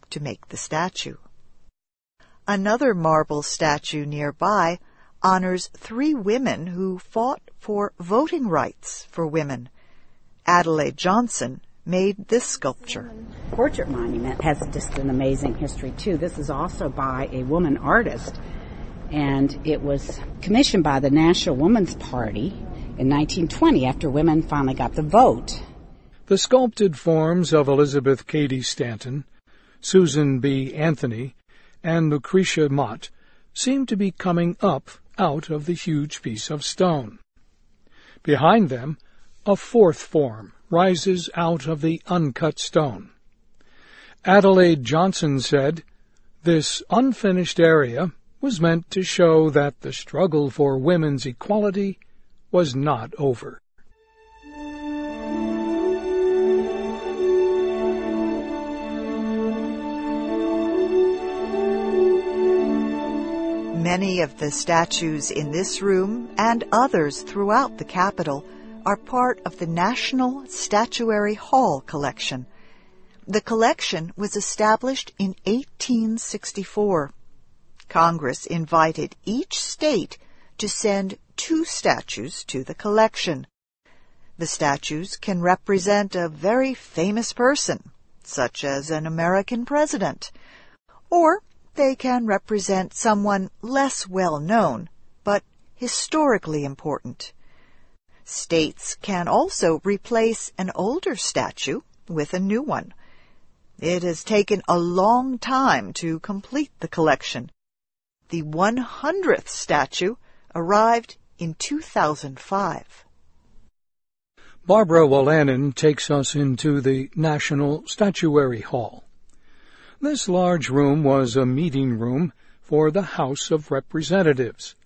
to make the statue. Another marble statue nearby honors 3 women who fought for voting rights for women. Adelaide Johnson made this sculpture. Portrait monument has just an amazing history, too. This is also by a woman artist, and it was commissioned by the National Woman's Party in 1920 after women finally got the vote. The sculpted forms of Elizabeth Cady Stanton, Susan B. Anthony, and Lucretia Mott seem to be coming up out of the huge piece of stone. Behind them, a 4th form rises out of the uncut stone. Adelaide Johnson said, "This unfinished area was meant to show that the struggle for women's equality was not over." Many of the statues in this room and others throughout the Capitol are part of the National Statuary Hall collection. The collection was established in 1864. Congress invited each state to send 2 statues to the collection. The statues can represent a very famous person, such as an American president, or they can represent someone less well known, but historically important. States can also replace an older statue with a new one. It has taken a long time to complete the collection. The 100th statue arrived in 2005. Barbara Wolanin takes us into the National Statuary Hall. This large room was a meeting room for the House of Representatives,